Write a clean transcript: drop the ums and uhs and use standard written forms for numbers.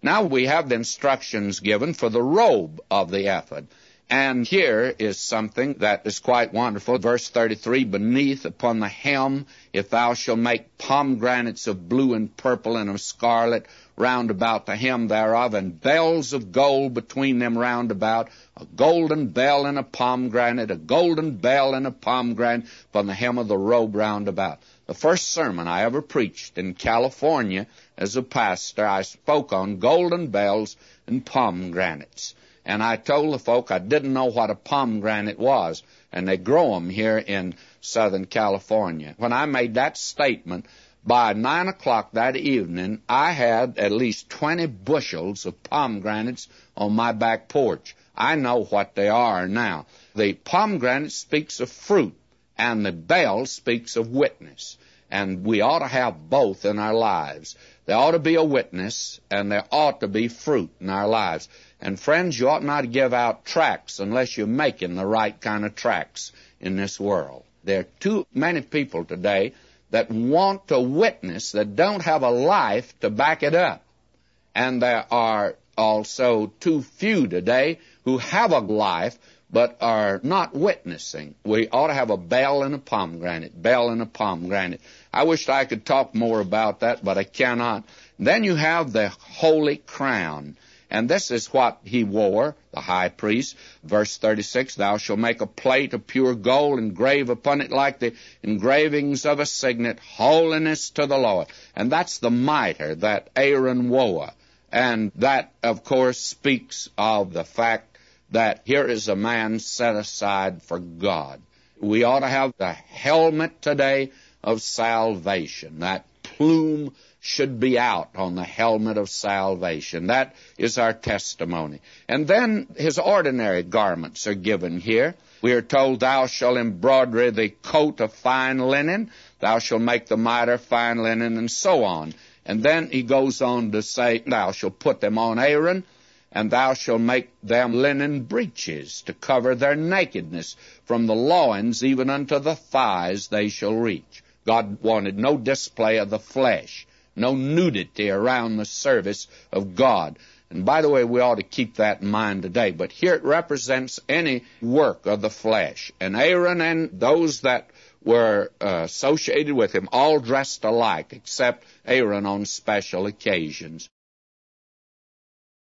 Now we have the instructions given for the robe of the ephod. And here is something that is quite wonderful. Verse 33, beneath upon the hem, if thou shalt make pomegranates of blue and purple and of scarlet round about the hem thereof, and bells of gold between them round about, a golden bell and a pomegranate, a golden bell and a pomegranate upon the hem of the robe round about. The first sermon I ever preached in California as a pastor, I spoke on golden bells and pomegranates. And I told the folk I didn't know what a pomegranate was, and they grow them here in Southern California. When I made that statement, by 9 o'clock that evening, I had at least 20 bushels of pomegranates on my back porch. I know what they are now. The pomegranate speaks of fruit, and the bell speaks of witness. And we ought to have both in our lives. There ought to be a witness, and there ought to be fruit in our lives. And friends, you ought not to give out tracts unless you're making the right kind of tracts in this world. There are too many people today that want to witness that don't have a life to back it up. And there are also too few today who have a life but are not witnessing. We ought to have a bell and a pomegranate, bell and a pomegranate. I wish I could talk more about that, but I cannot. Then you have the holy crown. And this is what he wore, the high priest. Verse 36, thou shalt make a plate of pure gold, engrave upon it like the engravings of a signet, holiness to the Lord. And that's the mitre that Aaron wore. And that, of course, speaks of the fact that here is a man set aside for God. We ought to have the helmet today of salvation. That plume should be out on the helmet of salvation. That is our testimony. And then his ordinary garments are given here. We are told, thou shalt embroider the coat of fine linen, thou shalt make the mitre fine linen, and so on. And then he goes on to say, thou shalt put them on Aaron, and thou shalt make them linen breeches to cover their nakedness. From the loins even unto the thighs they shall reach. God wanted no display of the flesh, no nudity around the service of God. And by the way, we ought to keep that in mind today. But here it represents any work of the flesh. And Aaron and those that were associated with him all dressed alike, except Aaron on special occasions.